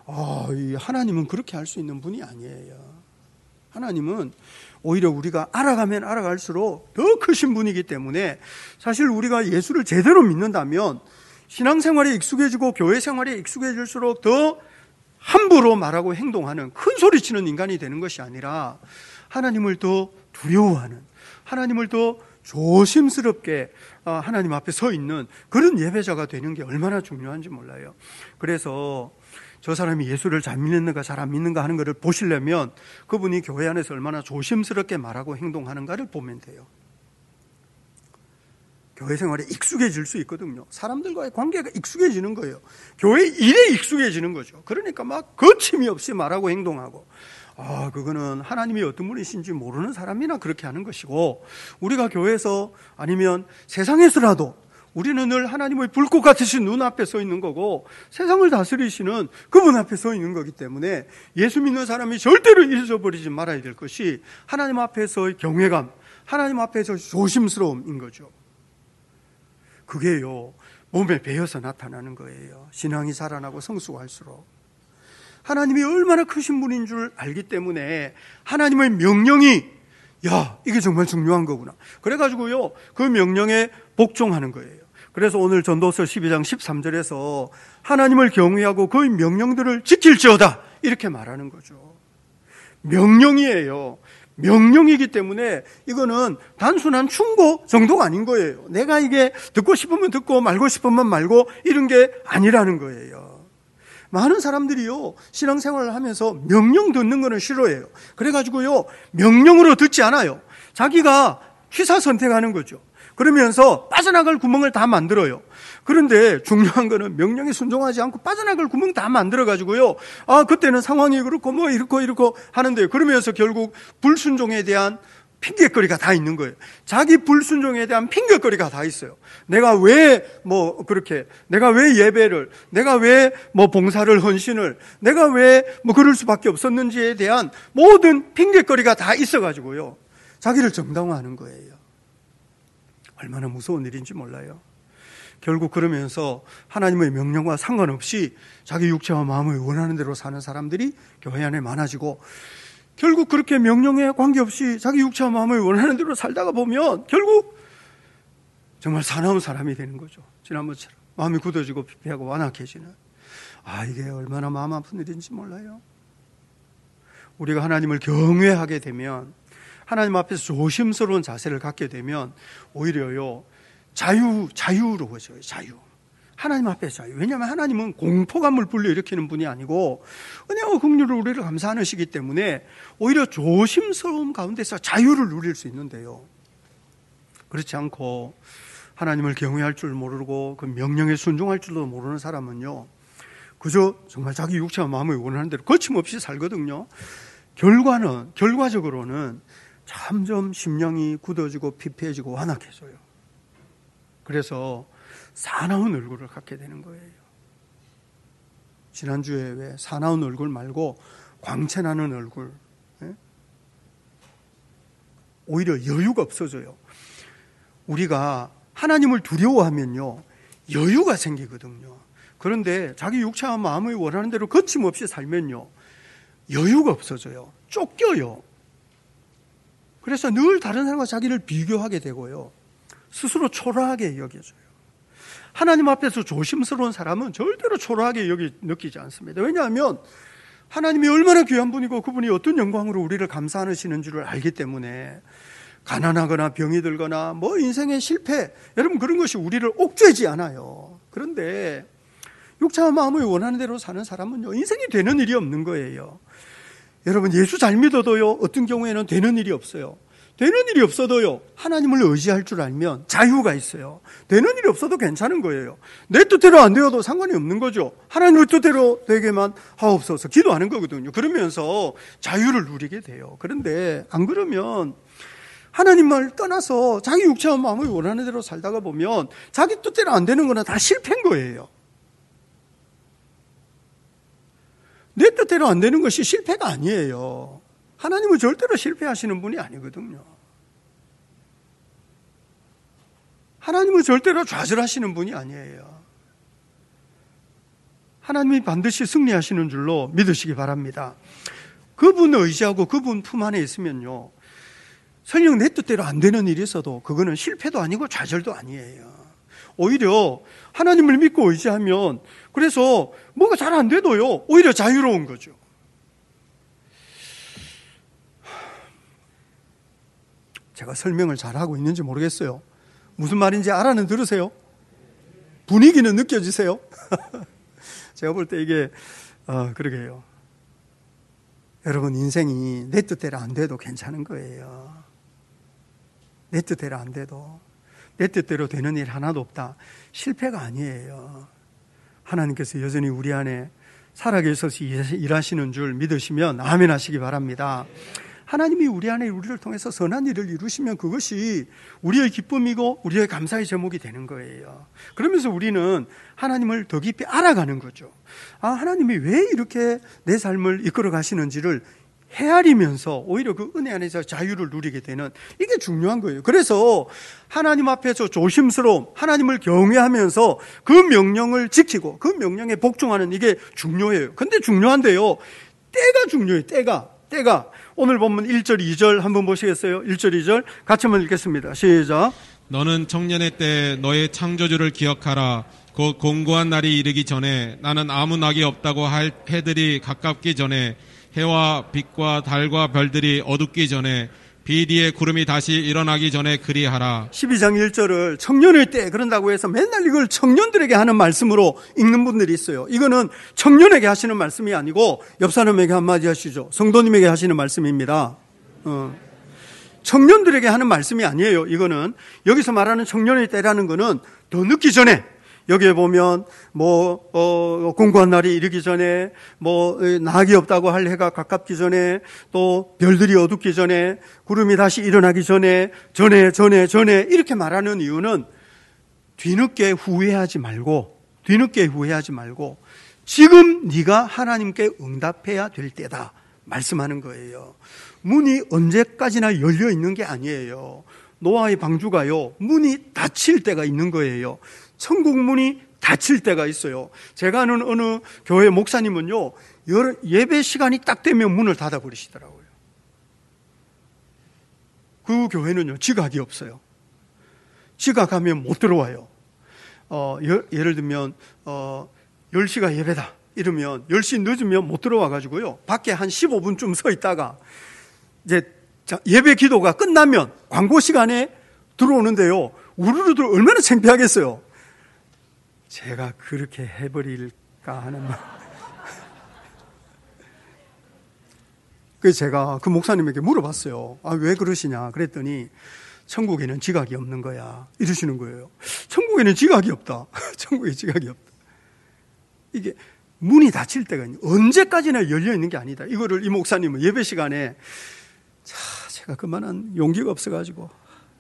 아, 이 하나님은 그렇게 할 수 있는 분이 아니에요. 하나님은 오히려 우리가 알아가면 알아갈수록 더 크신 분이기 때문에 사실 우리가 예수를 제대로 믿는다면 신앙생활에 익숙해지고 교회 생활에 익숙해질수록 더 함부로 말하고 행동하는 큰 소리치는 인간이 되는 것이 아니라 하나님을 더 두려워하는, 하나님을 더 조심스럽게 하나님 앞에 서 있는 그런 예배자가 되는 게 얼마나 중요한지 몰라요. 그래서 저 사람이 예수를 잘 믿는가 잘 안 믿는가 하는 것을 보시려면 그분이 교회 안에서 얼마나 조심스럽게 말하고 행동하는가를 보면 돼요. 교회 생활에 익숙해질 수 있거든요. 사람들과의 관계가 익숙해지는 거예요. 교회 일에 익숙해지는 거죠. 그러니까 막 거침이 없이 말하고 행동하고, 아, 그거는 하나님이 어떤 분이신지 모르는 사람이나 그렇게 하는 것이고, 우리가 교회에서 아니면 세상에서라도 우리는 늘 하나님의 불꽃 같으신 눈앞에 서 있는 거고 세상을 다스리시는 그분 앞에 서 있는 거기 때문에 예수 믿는 사람이 절대로 잊어버리지 말아야 될 것이 하나님 앞에서의 경외감, 하나님 앞에서 조심스러움인 거죠. 그게요, 몸에 배어서 나타나는 거예요. 신앙이 자라나고 성숙할수록. 하나님이 얼마나 크신 분인 줄 알기 때문에 하나님의 명령이, 야, 이게 정말 중요한 거구나. 그래가지고요, 그 명령에 복종하는 거예요. 그래서 오늘 전도서 십이 장 십삼 절에서 하나님을 경외하고 그의 명령들을 지킬지어다, 이렇게 말하는 거죠. 명령이에요. 명령이기 때문에 이거는 단순한 충고 정도가 아닌 거예요. 내가 이게 듣고 싶으면 듣고 말고 싶으면 말고 이런 게 아니라는 거예요. 많은 사람들이요, 신앙생활을 하면서 명령 듣는 거는 싫어해요. 그래가지고요, 명령으로 듣지 않아요. 자기가 취사 선택하는 거죠. 그러면서 빠져나갈 구멍을 다 만들어요. 그런데 중요한 거는 명령에 순종하지 않고 빠져나갈 구멍 다 만들어가지고요, 아, 그때는 상황이 그렇고 뭐 이렇고 이렇고 하는데, 그러면서 결국 불순종에 대한 핑계거리가 다 있는 거예요. 자기 불순종에 대한 핑계거리가 다 있어요. 내가 왜 뭐 그렇게, 내가 왜 예배를, 내가 왜 뭐 봉사를, 헌신을, 내가 왜 뭐 그럴 수밖에 없었는지에 대한 모든 핑계거리가 다 있어가지고요, 자기를 정당화하는 거예요. 얼마나 무서운 일인지 몰라요. 결국 그러면서 하나님의 명령과 상관없이 자기 육체와 마음을 원하는 대로 사는 사람들이 교회 안에 많아지고, 결국 그렇게 명령에 관계없이 자기 육체와 마음을 원하는 대로 살다가 보면 결국 정말 사나운 사람이 되는 거죠. 지난번처럼 마음이 굳어지고 피폐하고 완악해지는. 아, 이게 얼마나 마음 아픈 일인지 몰라요. 우리가 하나님을 경외하게 되면, 하나님 앞에서 조심스러운 자세를 갖게 되면 오히려요, 자유, 자유로워져요. 자유. 하나님 앞에 자유. 왜냐하면 하나님은 공포감을 불러일으키는 분이 아니고 은혜와 긍휼으로 우리를 감사하시기 때문에 오히려 조심스러움 가운데서 자유를 누릴 수 있는데요, 그렇지 않고 하나님을 경외할 줄 모르고 그 명령에 순종할 줄도 모르는 사람은요, 그저 정말 자기 육체와 마음을 원하는 대로 거침없이 살거든요. 결과는, 결과적으로는 점점 심령이 굳어지고 피폐해지고 완악해져요. 그래서 사나운 얼굴을 갖게 되는 거예요. 지난주에 왜 사나운 얼굴 말고 광채나는 얼굴, 예? 오히려 여유가 없어져요. 우리가 하나님을 두려워하면요, 여유가 생기거든요. 그런데 자기 육체와 마음을 원하는 대로 거침없이 살면요, 여유가 없어져요. 쫓겨요. 그래서 늘 다른 사람과 자기를 비교하게 되고요, 스스로 초라하게 여겨져요. 하나님 앞에서 조심스러운 사람은 절대로 초라하게 여기 느끼지 않습니다. 왜냐하면 하나님이 얼마나 귀한 분이고 그분이 어떤 영광으로 우리를 감사하시는 줄을 알기 때문에, 가난하거나 병이 들거나 뭐 인생의 실패, 여러분 그런 것이 우리를 옥죄지 않아요. 그런데 육체와 마음을 원하는 대로 사는 사람은요, 인생이 되는 일이 없는 거예요. 여러분, 예수 잘 믿어도요, 어떤 경우에는 되는 일이 없어요. 되는 일이 없어도요, 하나님을 의지할 줄 알면 자유가 있어요. 되는 일이 없어도 괜찮은 거예요. 내 뜻대로 안 되어도 상관이 없는 거죠. 하나님의 뜻대로 되게만 하옵소서 기도하는 거거든요. 그러면서 자유를 누리게 돼요. 그런데 안 그러면 하나님을 떠나서 자기 육체와 마음을 원하는 대로 살다가 보면 자기 뜻대로 안 되는 거는 다 실패인 거예요. 내 뜻대로 안 되는 것이 실패가 아니에요. 하나님은 절대로 실패하시는 분이 아니거든요. 하나님은 절대로 좌절하시는 분이 아니에요. 하나님이 반드시 승리하시는 줄로 믿으시기 바랍니다. 그분 의지하고 그분 품 안에 있으면요, 설령 내 뜻대로 안 되는 일이 있어도 그거는 실패도 아니고 좌절도 아니에요. 오히려 하나님을 믿고 의지하면, 그래서 뭐가 잘 안 돼도요, 오히려 자유로운 거죠. 제가 설명을 잘하고 있는지 모르겠어요. 무슨 말인지 알아는 들으세요? 분위기는 느껴지세요? 제가 볼 때 이게 어, 그러게요. 여러분, 인생이 내 뜻대로 안 돼도 괜찮은 거예요. 내 뜻대로 안 돼도. 내 뜻대로 되는 일 하나도 없다. 실패가 아니에요. 하나님께서 여전히 우리 안에 살아계셔서 일하시는 줄 믿으시면 아멘 하시기 바랍니다. 하나님이 우리 안에 우리를 통해서 선한 일을 이루시면 그것이 우리의 기쁨이고 우리의 감사의 제목이 되는 거예요. 그러면서 우리는 하나님을 더 깊이 알아가는 거죠. 아, 하나님이 왜 이렇게 내 삶을 이끌어 가시는지를 헤아리면서 오히려 그 은혜 안에서 자유를 누리게 되는, 이게 중요한 거예요. 그래서 하나님 앞에서 조심스러움, 하나님을 경외하면서 그 명령을 지키고 그 명령에 복종하는, 이게 중요해요. 근데 중요한데요, 때가 중요해요. 때가 때가 오늘 본문 일 절 이 절 한번 보시겠어요? 일 절 이 절 같이 한번 읽겠습니다. 시작. 너는 청년의 때 너의 창조주를 기억하라. 곧 공고한 날이 이르기 전에, 나는 아무 낙이 없다고 할 해들이 가깝기 전에, 해와 빛과 달과 별들이 어둡기 전에, 비디의 구름이 다시 일어나기 전에 그리하라. 십이 장 일 절을 청년의 때 그런다고 해서 맨날 이걸 청년들에게 하는 말씀으로 읽는 분들이 있어요. 이거는 청년에게 하시는 말씀이 아니고 옆 사람에게 한마디 하시죠. 성도님에게 하시는 말씀입니다. 어. 청년들에게 하는 말씀이 아니에요. 이거는 여기서 말하는 청년의 때라는 거는 더 늦기 전에, 여기에 보면 뭐 어, 공고한 날이 이르기 전에, 뭐 낙이 없다고 할 해가 가깝기 전에, 또 별들이 어둡기 전에, 구름이 다시 일어나기 전에, 전에 전에 전에 이렇게 말하는 이유는 뒤늦게 후회하지 말고, 뒤늦게 후회하지 말고 지금 네가 하나님께 응답해야 될 때다 말씀하는 거예요. 문이 언제까지나 열려 있는 게 아니에요. 노아의 방주가요, 문이 닫힐 때가 있는 거예요. 천국 문이 닫힐 때가 있어요. 제가 아는 어느 교회 목사님은요, 예배 시간이 딱 되면 문을 닫아버리시더라고요. 그 교회는요, 지각이 없어요. 지각하면 못 들어와요. 어, 예를 들면 어, 열 시가 예배다 이러면 열 시 늦으면 못 들어와가지고요, 밖에 한 십오 분쯤 서 있다가 이제 예배 기도가 끝나면 광고 시간에 들어오는데요, 우르르들 얼마나 창피하겠어요. 제가 그렇게 해버릴까 하는 말. 그래서 제가 그 목사님에게 물어봤어요. 아, 왜 그러시냐 그랬더니 천국에는 지각이 없는 거야 이러시는 거예요. 천국에는 지각이 없다. 천국에 지각이 없다. 이게 문이 닫힐 때가 있는, 언제까지나 열려 있는 게 아니다. 이거를 이 목사님은 예배 시간에, 자, 제가 그만한 용기가 없어가지고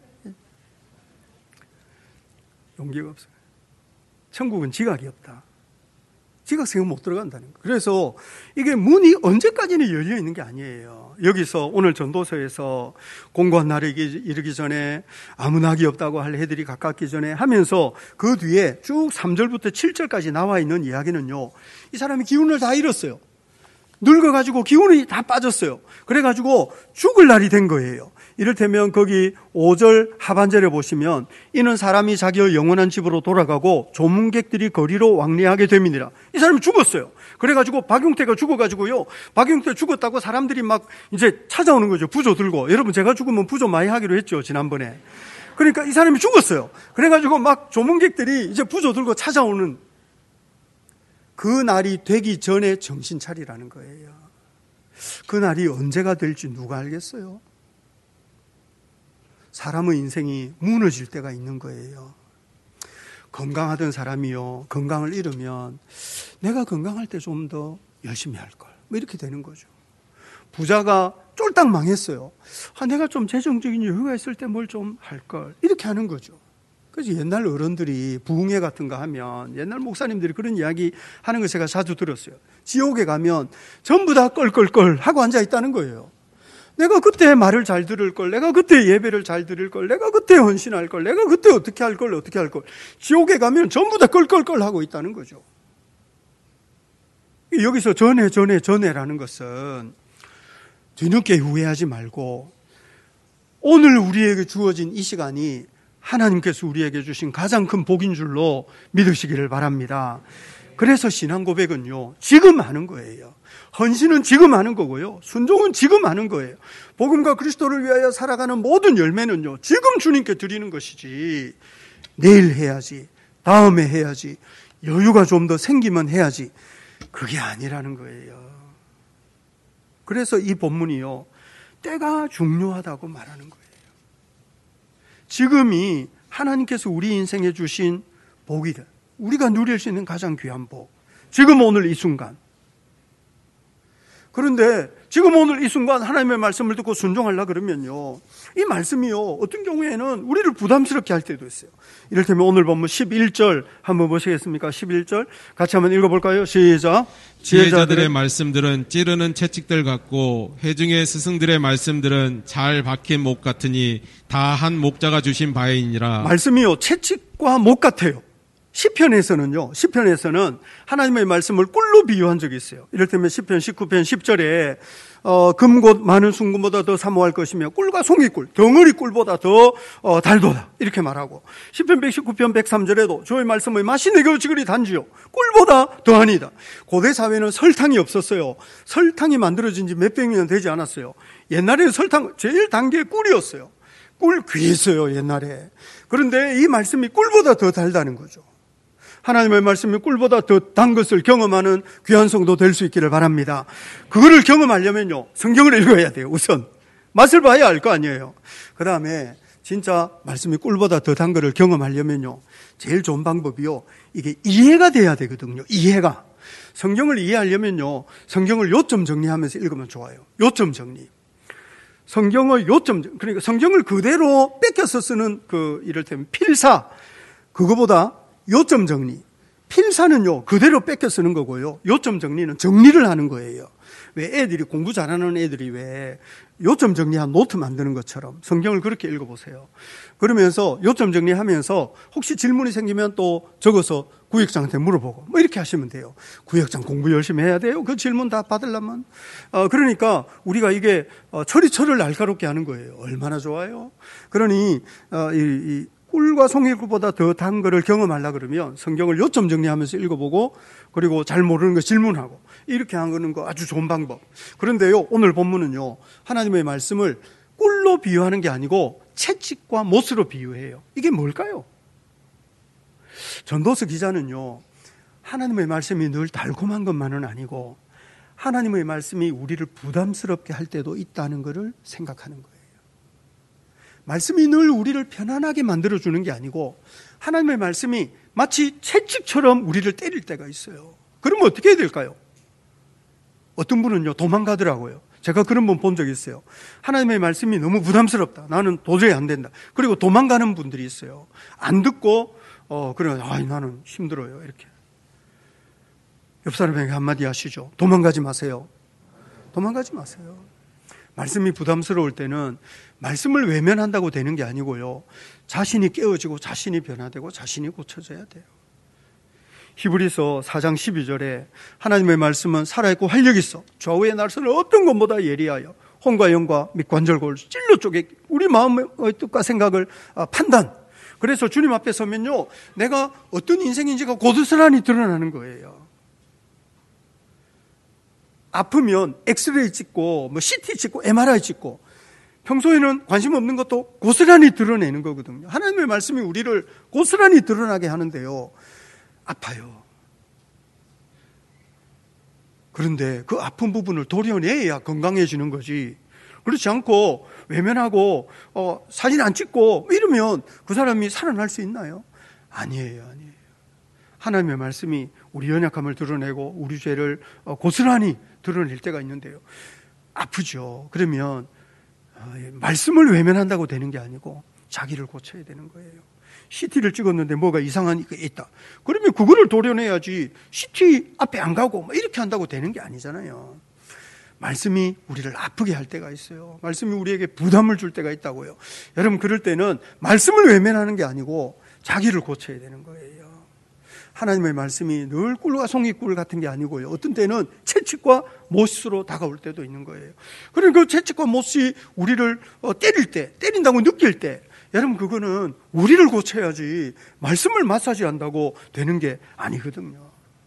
용기가 없어요. 천국은 지각이 없다. 지각생은 못 들어간다는 거. 그래서 이게 문이 언제까지는 열려 있는 게 아니에요. 여기서 오늘 전도서에서 공고한 날이 이르기 전에, 아무 낙이 없다고 할 해들이 가깝기 전에 하면서 그 뒤에 쭉 삼 절부터 칠 절까지 나와 있는 이야기는요, 이 사람이 기운을 다 잃었어요. 늙어가지고 기운이 다 빠졌어요. 그래가지고 죽을 날이 된 거예요. 이를테면 거기 오 절 하반절에 보시면, 이는 사람이 자기의 영원한 집으로 돌아가고 조문객들이 거리로 왕래하게 됨이니라. 이 사람이 죽었어요. 그래가지고 박용태가 죽어가지고요, 박용태 죽었다고 사람들이 막 이제 찾아오는 거죠. 부조 들고. 여러분, 제가 죽으면 부조 많이 하기로 했죠, 지난번에. 그러니까 이 사람이 죽었어요. 그래가지고 막 조문객들이 이제 부조 들고 찾아오는 그 날이 되기 전에 정신 차리라는 거예요. 그 날이 언제가 될지 누가 알겠어요? 사람의 인생이 무너질 때가 있는 거예요. 건강하던 사람이요, 건강을 잃으면 내가 건강할 때 좀 더 열심히 할 걸, 뭐 이렇게 되는 거죠. 부자가 쫄딱 망했어요. 아, 내가 좀 재정적인 여유가 있을 때 뭘 좀 할 걸, 이렇게 하는 거죠. 그래서 옛날 어른들이 부흥회 같은 거 하면, 옛날 목사님들이 그런 이야기 하는 거 제가 자주 들었어요. 지옥에 가면 전부 다 껄껄껄 하고 앉아 있다는 거예요. 내가 그때 말을 잘 들을 걸, 내가 그때 예배를 잘 드릴 걸, 내가 그때 헌신할 걸, 내가 그때 어떻게 할 걸, 어떻게 할 걸. 지옥에 가면 전부 다 껄껄껄 하고 있다는 거죠. 여기서 전에 전에 전에라는 것은 뒤늦게 후회하지 말고 오늘 우리에게 주어진 이 시간이 하나님께서 우리에게 주신 가장 큰 복인 줄로 믿으시기를 바랍니다. 그래서 신앙 고백은요, 지금 하는 거예요. 헌신은 지금 하는 거고요. 순종은 지금 하는 거예요. 복음과 그리스도를 위하여 살아가는 모든 열매는요, 지금 주님께 드리는 것이지 내일 해야지, 다음에 해야지, 여유가 좀 더 생기면 해야지, 그게 아니라는 거예요. 그래서 이 본문이요, 때가 중요하다고 말하는 거예요. 지금이 하나님께서 우리 인생에 주신 복이다. 우리가 누릴 수 있는 가장 귀한 복. 지금 오늘 이 순간. 그런데 지금 오늘 이 순간 하나님의 말씀을 듣고 순종하려고 그러면요, 이 말씀이요, 어떤 경우에는 우리를 부담스럽게 할 때도 있어요. 이를테면 오늘 본문 십일 절 한번 보시겠습니까? 십일 절 같이 한번 읽어볼까요? 시작. 지혜자들의 말씀들은 찌르는 채찍들 같고 회중의 스승들의 말씀들은 잘 박힌 목 같으니 다 한 목자가 주신 바이니라. 말씀이요, 채찍과 목 같아요. 시편에서는요, 시편에서는 하나님의 말씀을 꿀로 비유한 적이 있어요. 이를테면 시편 십구 편 십 절에 어, 금곧 많은 순금보다 더 사모할 것이며 꿀과 송이꿀, 덩어리 꿀보다 더 어, 달도다, 이렇게 말하고, 시편 백십구 편 백삼 절에도 주의 말씀의 맛이 내게 어찌 그리 단지요 꿀보다 더하니다. 고대 사회는 설탕이 없었어요. 설탕이 만들어진 지 몇백 년 되지 않았어요. 옛날에는 설탕 제일 단 게 꿀이었어요. 꿀 귀했어요, 옛날에. 그런데 이 말씀이 꿀보다 더 달다는 거죠. 하나님의 말씀이 꿀보다 더 단 것을 경험하는 귀한 성도 될 수 있기를 바랍니다. 그거를 경험하려면요, 성경을 읽어야 돼요. 우선 맛을 봐야 알 거 아니에요. 그 다음에 진짜 말씀이 꿀보다 더 단 거를 경험하려면요, 제일 좋은 방법이요, 이게 이해가 돼야 되거든요. 이해가. 성경을 이해하려면요, 성경을 요점 정리하면서 읽으면 좋아요. 요점 정리. 성경의 요점, 그러니까 성경을 그대로 뺏겨서 쓰는 그 이를테면 필사, 그거보다 요점 정리. 필사는요, 그대로 뺏겨 쓰는 거고요. 요점 정리는 정리를 하는 거예요. 왜 애들이, 공부 잘하는 애들이 왜 요점 정리한 노트 만드는 것처럼 성경을 그렇게 읽어보세요. 그러면서 요점 정리하면서 혹시 질문이 생기면 또 적어서 구역장한테 물어보고 뭐 이렇게 하시면 돼요. 구역장 공부 열심히 해야 돼요. 그 질문 다 받으려면. 어, 그러니까 우리가 이게 어, 처리처를 날카롭게 하는 거예요. 얼마나 좋아요. 그러니 어, 이, 이 꿀과 송이꿀보다 더 단 거를 경험하려고 그러면 성경을 요점 정리하면서 읽어보고, 그리고 잘 모르는 거 질문하고, 이렇게 하는 거 아주 좋은 방법. 그런데요, 오늘 본문은요, 하나님의 말씀을 꿀로 비유하는 게 아니고 채찍과 못으로 비유해요. 이게 뭘까요? 전도서 기자는요, 하나님의 말씀이 늘 달콤한 것만은 아니고 하나님의 말씀이 우리를 부담스럽게 할 때도 있다는 것을 생각하는 거예요. 말씀이 늘 우리를 편안하게 만들어주는 게 아니고 하나님의 말씀이 마치 채찍처럼 우리를 때릴 때가 있어요. 그러면 어떻게 해야 될까요? 어떤 분은요, 도망가더라고요. 제가 그런 분 본 적이 있어요. 하나님의 말씀이 너무 부담스럽다, 나는 도저히 안 된다. 그리고 도망가는 분들이 있어요. 안 듣고 어 그래, 아 나는 힘들어요, 이렇게. 옆 사람에게 한마디 하시죠. 도망가지 마세요. 도망가지 마세요. 말씀이 부담스러울 때는 말씀을 외면한다고 되는 게 아니고요, 자신이 깨어지고 자신이 변화되고 자신이 고쳐져야 돼요. 히브리서 사 장 십이 절에 하나님의 말씀은 살아있고 활력이 있어 좌우의 날선을 어떤 것보다 예리하여 혼과 영과 및 관절골 찔러 쪼개 우리 마음의 뜻과 생각을 판단. 그래서 주님 앞에 서면요, 내가 어떤 인생인지가 고스란히 드러나는 거예요. 아프면 엑스레이 찍고 뭐 씨티 찍고 엠알아이 찍고, 평소에는 관심 없는 것도 고스란히 드러내는 거거든요. 하나님의 말씀이 우리를 고스란히 드러나게 하는데요, 아파요. 그런데 그 아픈 부분을 도려내야 건강해지는 거지, 그렇지 않고 외면하고 어, 사진 안 찍고 이러면 그 사람이 살아날 수 있나요? 아니에요, 아니에요. 하나님의 말씀이 우리 연약함을 드러내고 우리 죄를 어, 고스란히 드러낼 때가 있는데요, 아프죠. 그러면 어, 말씀을 외면한다고 되는 게 아니고 자기를 고쳐야 되는 거예요. 씨티를 찍었는데 뭐가 이상한 게 있다, 그러면 그거를 도려내야지 씨티 앞에 안 가고 뭐 이렇게 한다고 되는 게 아니잖아요. 말씀이 우리를 아프게 할 때가 있어요. 말씀이 우리에게 부담을 줄 때가 있다고요. 여러분, 그럴 때는 말씀을 외면하는 게 아니고 자기를 고쳐야 되는 거예요. 하나님의 말씀이 늘 꿀과 송이꿀 같은 게 아니고요. 어떤 때는 채찍과 못으로 다가올 때도 있는 거예요. 그러니까 그 채찍과 못이 우리를 때릴 때, 때린다고 느낄 때, 여러분 그거는 우리를 고쳐야지 말씀을 마사지한다고 되는 게 아니거든요.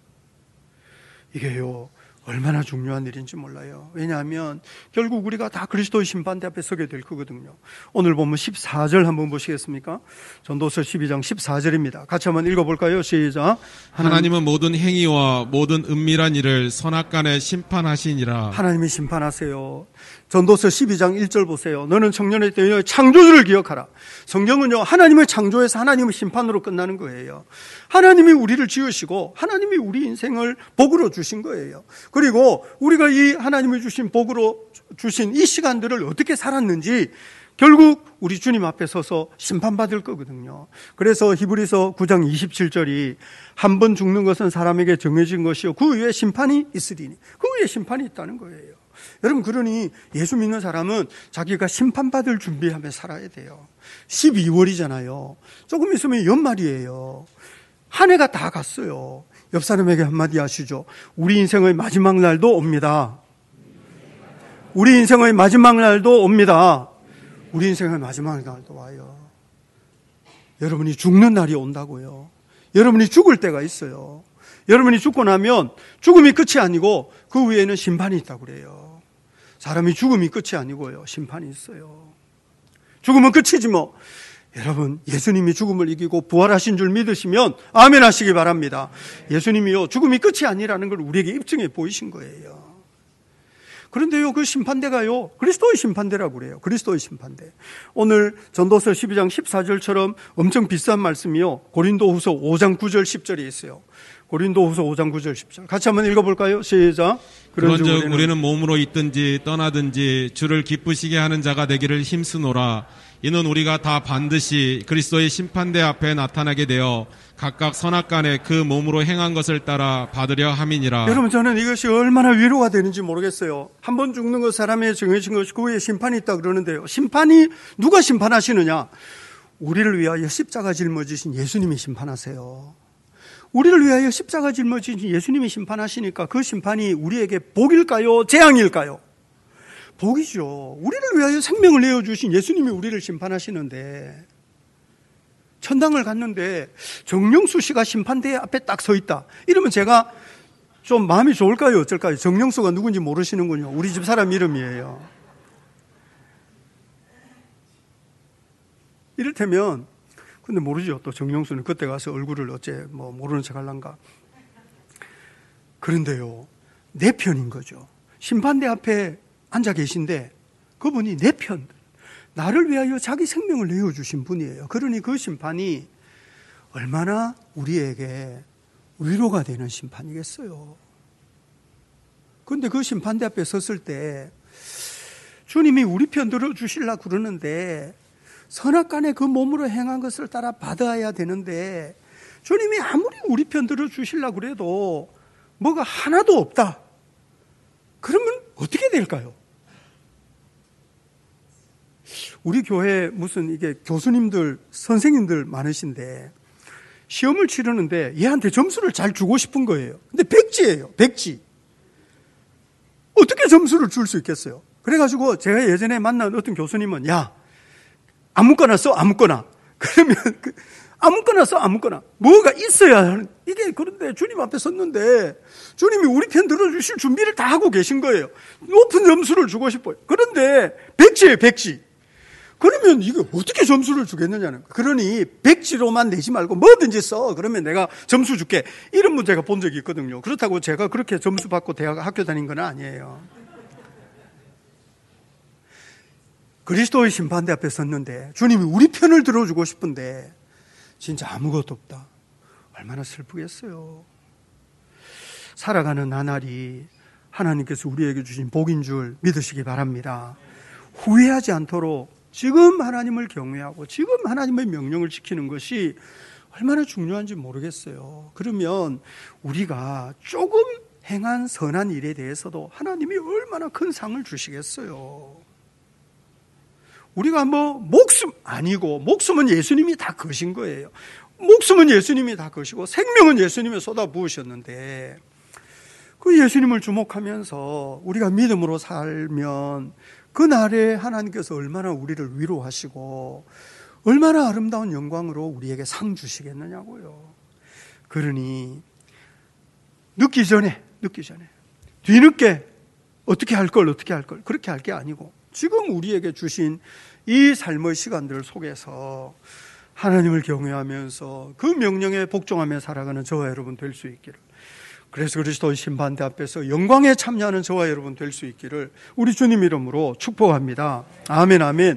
이게요, 얼마나 중요한 일인지 몰라요. 왜냐하면 결국 우리가 다 그리스도의 심판대 앞에 서게 될 거거든요. 오늘 보면 십사 절 한번 보시겠습니까? 전도서 십이 장 십사 절입니다. 같이 한번 읽어볼까요? 시작. 하나님, 하나님은 모든 행위와 모든 은밀한 일을 선악간에 심판하시니라. 하나님이 심판하세요. 전도서 십이 장 일 절 보세요. 너는 청년의 때의 창조주를 기억하라. 성경은요, 하나님의 창조에서 하나님의 심판으로 끝나는 거예요. 하나님이 우리를 지으시고 하나님이 우리 인생을 복으로 주신 거예요. 그리고 우리가 이 하나님이 주신 복으로 주신 이 시간들을 어떻게 살았는지 결국 우리 주님 앞에 서서 심판받을 거거든요. 그래서 히브리서 구 장 이십칠 절이 한 번 죽는 것은 사람에게 정해진 것이요 그 위에 심판이 있으리니, 그 위에 심판이 있다는 거예요. 여러분, 그러니 예수 믿는 사람은 자기가 심판받을 준비하며 살아야 돼요. 십이 월이잖아요. 조금 있으면 연말이에요. 한 해가 다 갔어요. 옆 사람에게 한마디 하시죠. 우리 인생의 마지막 날도 옵니다. 우리 인생의 마지막 날도 옵니다. 우리 인생의 마지막 날도 와요. 여러분이 죽는 날이 온다고요. 여러분이 죽을 때가 있어요. 여러분이 죽고 나면 죽음이 끝이 아니고 그 위에는 심판이 있다고 그래요. 사람이 죽음이 끝이 아니고요, 심판이 있어요. 죽음은 끝이지 뭐. 여러분, 예수님이 죽음을 이기고 부활하신 줄 믿으시면 아멘 하시기 바랍니다. 예수님이요, 죽음이 끝이 아니라는 걸 우리에게 입증해 보이신 거예요. 그런데요, 그 심판대가요, 그리스도의 심판대라고 그래요. 그리스도의 심판대. 오늘 전도서 십이 장 십사 절처럼 엄청 비싼 말씀이요, 고린도후서 오 장 구 절 십 절에 있어요. 고린도후서 오 장 구 절 십 절. 같이 한번 읽어볼까요? 시작. 그런즉 우리는, 우리는 몸으로 있든지 떠나든지 주를 기쁘시게 하는 자가 되기를 힘쓰노라. 이는 우리가 다 반드시 그리스도의 심판대 앞에 나타나게 되어 각각 선악간에 그 몸으로 행한 것을 따라 받으려 함이니라. 여러분, 저는 이것이 얼마나 위로가 되는지 모르겠어요. 한 번 죽는 것 사람의 정해진 것이 그 위에 심판이 있다 그러는데요. 심판이 누가 심판하시느냐? 우리를 위하여 십자가 짊어지신 예수님이 심판하세요. 우리를 위하여 십자가 짊어지신 예수님이 심판하시니까 그 심판이 우리에게 복일까요? 재앙일까요? 복이죠. 우리를 위하여 생명을 내어주신 예수님이 우리를 심판하시는데, 천당을 갔는데 정영수 씨가 심판대 앞에 딱 서 있다. 이러면 제가 좀 마음이 좋을까요? 어쩔까요? 정영수가 누군지 모르시는군요. 우리 집 사람 이름이에요. 이를테면, 근데 모르죠. 또 정영수는 그때 가서 얼굴을 어째 뭐 모르는 척 할란가. 그런데요, 내 편인 거죠. 심판대 앞에 앉아 계신데 그분이 내 편, 나를 위하여 자기 생명을 내어주신 분이에요. 그러니 그 심판이 얼마나 우리에게 위로가 되는 심판이겠어요. 그런데 그 심판대 앞에 섰을 때 주님이 우리 편 들어주시려고 그러는데, 선악간에 그 몸으로 행한 것을 따라 받아야 되는데 주님이 아무리 우리 편 들어주시려고 그래도 뭐가 하나도 없다. 그러면 어떻게 될까요? 우리 교회 무슨 이게 교수님들, 선생님들 많으신데 시험을 치르는데 얘한테 점수를 잘 주고 싶은 거예요. 근데 백지예요. 백지. 어떻게 점수를 줄 수 있겠어요? 그래가지고 제가 예전에 만난 어떤 교수님은, 야, 아무거나 써, 아무거나. 그러면 그 아무거나 써, 아무거나. 뭐가 있어야 하는, 이게 그런데 주님 앞에 섰는데 주님이 우리 편 들어주실 준비를 다 하고 계신 거예요. 높은 점수를 주고 싶어요. 그런데 백지예요, 백지. 그러면 이거 어떻게 점수를 주겠느냐는 거예요. 그러니 백지로만 내지 말고 뭐든지 써. 그러면 내가 점수 줄게. 이런 문제가 본 적이 있거든요. 그렇다고 제가 그렇게 점수 받고 대학, 학교 다닌 건 아니에요. 그리스도의 심판대 앞에 섰는데 주님이 우리 편을 들어주고 싶은데 진짜 아무것도 없다. 얼마나 슬프겠어요. 살아가는 나날이 하나님께서 우리에게 주신 복인 줄 믿으시기 바랍니다. 후회하지 않도록 지금 하나님을 경외하고 지금 하나님의 명령을 지키는 것이 얼마나 중요한지 모르겠어요. 그러면 우리가 조금 행한 선한 일에 대해서도 하나님이 얼마나 큰 상을 주시겠어요. 우리가 뭐 목숨 아니고, 목숨은 예수님이 다 거신 거예요. 목숨은 예수님이 다 거시고 생명은 예수님이 쏟아부으셨는데 그 예수님을 주목하면서 우리가 믿음으로 살면 그날에 하나님께서 얼마나 우리를 위로하시고 얼마나 아름다운 영광으로 우리에게 상 주시겠느냐고요. 그러니 늦기 전에 늦기 전에 뒤늦게 어떻게 할 걸 어떻게 할 걸 그렇게 할 게 아니고 지금 우리에게 주신 이 삶의 시간들 속에서 하나님을 경외하면서 그 명령에 복종하며 살아가는 저와 여러분 될 수 있기를, 그래서 그리스도의 심판대 앞에서 영광에 참여하는 저와 여러분 될 수 있기를 우리 주님 이름으로 축복합니다. 아멘, 아멘.